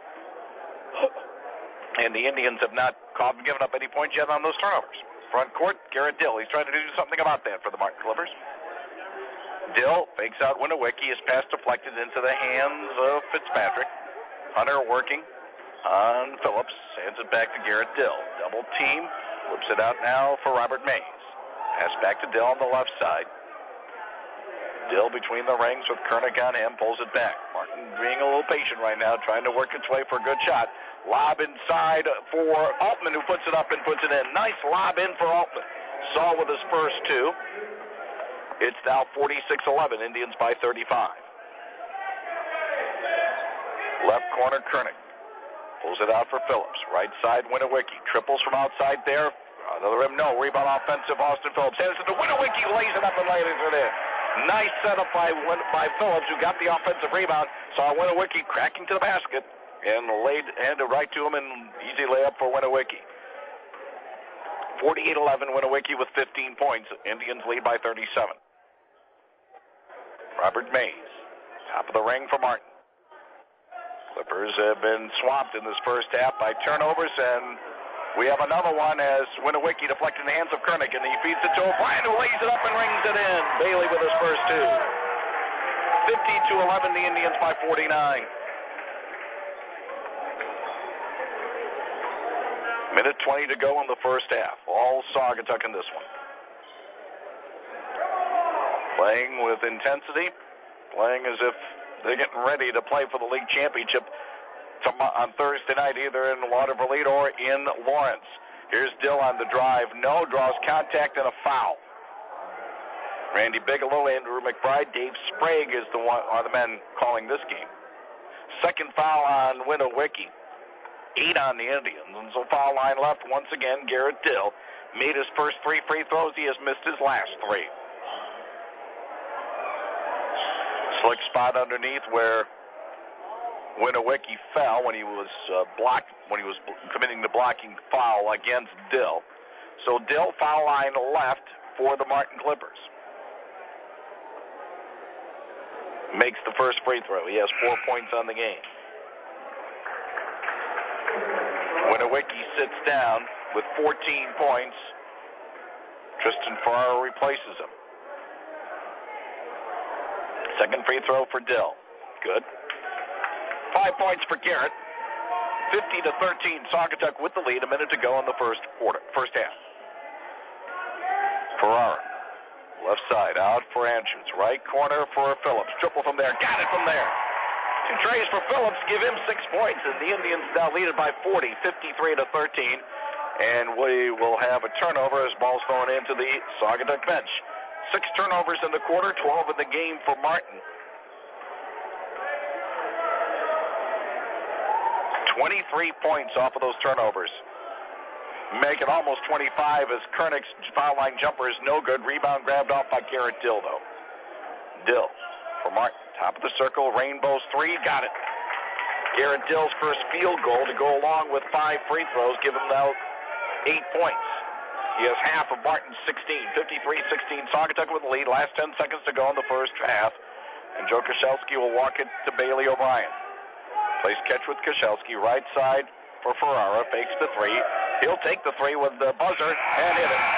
And the Indians have not given up any points yet on those turnovers. Front court, Garrett Dill. He's trying to do something about that for the Martin Clippers. Dill fakes out Winowicki. His pass deflected into the hands of Fitzpatrick. Hunter working on Phillips. Hands it back to Garrett Dill. Double team. Whips it out now for Robert Mays. Pass back to Dill on the left side. Dill between the rings with Kernick on him, pulls it back. Martin being a little patient right now, trying to work its way for a good shot. Lob inside for Altman, who puts it up and puts it in. Nice lob in for Altman. Saul with his first 2. It's now 46-11, Indians by 35. Left corner, Kernick. Pulls it out for Phillips. Right side, Winowicki. Triples from outside there. Another rim, no. Rebound offensive, Austin Phillips. Hands it to Winowicki, lays it up and lays it in. Nice setup by Phillips, who got the offensive rebound. Saw Winowicki cracking to the basket and handed right to him, and easy layup for Winowicki. 48-11, Winowicki with 15 points. Indians lead by 37. Robert Mays, top of the ring for Martin. Clippers have been swamped in this first half by turnovers, and we have another one as Winowicki deflected in the hands of Kernick, and he feeds it to O'Brien, who lays it up and rings it in. Bailey with his first 2. 52-11, the Indians by 49. Minute 20 to go in the first half. All Saugatuck in this one. Playing with intensity, playing as if they're getting ready to play for the league championship on Thursday night, either in Waterville or in Lawrence. Here's Dill on the drive. No, draws contact and a foul. Randy Bigelow, Andrew McBride, Dave Sprague are the men calling this game. Second foul on Winowicki. 8 on the Indians. And so foul line left once again. Garrett Dill made his first 3 free throws. He has missed his last 3. Slick spot underneath where Winowicki fell when he was committing the blocking foul against Dill. So Dill foul line left for the Martin Clippers. Makes the first free throw. He has 4 points on the game. Winowicki sits down with 14 points. Tristan Ferraro replaces him. Second free throw for Dill. Good. 5 points for Garrett. 50-13. Saugatuck with the lead. A minute to go in the first half. Ferraro. Left side, out for Andrews. Right corner for Phillips. Triple from there. Got it from there. 2 trays for Phillips. Give him 6 points. And the Indians now lead it by 40, 53-13. And we will have a turnover as ball's thrown into the Saugatuck bench. 6 turnovers in the quarter, 12 in the game for Martin. 23 points off of those turnovers. Make it almost 25 as Koenig's foul line jumper is no good. Rebound grabbed off by Garrett Dill, though. Dill for Martin. Top of the circle. Rainbow's 3. Got it. Garrett Dill's first field goal to go along with 5 free throws. Give him now 8 points. He has half of Martin's 16. 53-16. Saugatuck with the lead. Last 10 seconds to go in the first half. And Joe Koszalski will walk it to Bailey O'Brien. Plays catch with Koszalski. Right side for Ferrara. Fakes the 3. He'll take the 3 with the buzzer and hit it.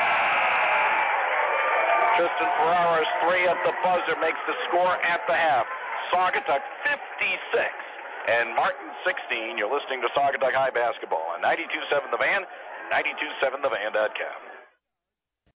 Tristan Ferrara's 3 at the buzzer makes the score at the half. Saugatuck 56 and Martin 16. You're listening to Saugatuck High Basketball on 92.7 The Van, 92.7thevan.com.